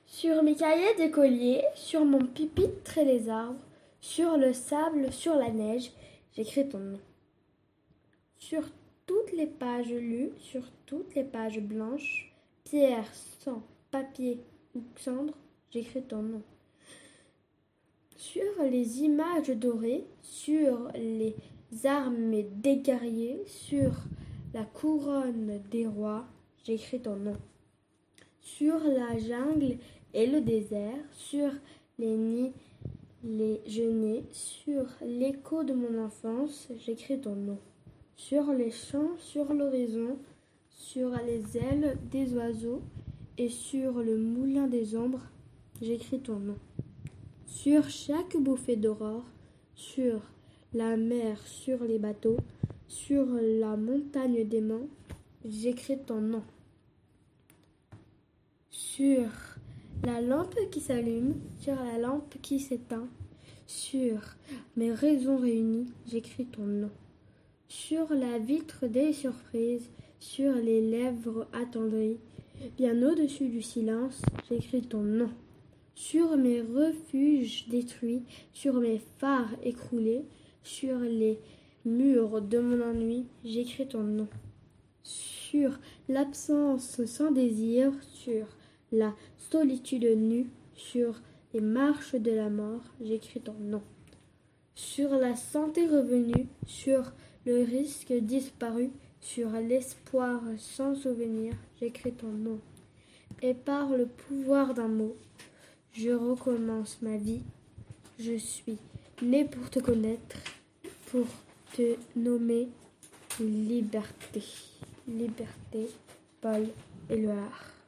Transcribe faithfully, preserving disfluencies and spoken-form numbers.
Sur mes cahiers d'écolier, sur mon pupitre et les arbres, sur le sable, sur la neige, j'écris ton nom. Sur toutes les pages lues, sur toutes les pages blanches, pierre, sang, papier ou cendre, j'écris ton nom. Sur les images dorées, sur les armes des guerriers, sur la couronne des rois, j'écris ton nom. Sur la jungle et le désert, sur les nids, les genêts, sur l'écho de mon enfance, j'écris ton nom. Sur les champs, sur l'horizon, sur les ailes des oiseaux et sur le moulin des ombres, j'écris ton nom. Sur chaque bouffée d'aurore, sur la mer, sur les bateaux, sur la montagne d'aimants, j'écris ton nom. Sur la lampe qui s'allume, sur la lampe qui s'éteint, sur mes raisons réunies, j'écris ton nom. Sur la vitre des surprises, sur les lèvres attendries, bien au-dessus du silence, j'écris ton nom. Sur mes refuges détruits, sur mes phares écroulés, sur les murs de mon ennui, j'écris ton nom. Sur l'absence sans désir, sur la solitude nue, sur les marches de la mort, j'écris ton nom. Sur la santé revenue, sur le risque disparu, sur l'espoir sans souvenir, j'écris ton nom. Et par le pouvoir d'un mot, je recommence ma vie. Je suis né pour te connaître, pour te nommer liberté. Liberté, Paul Éluard.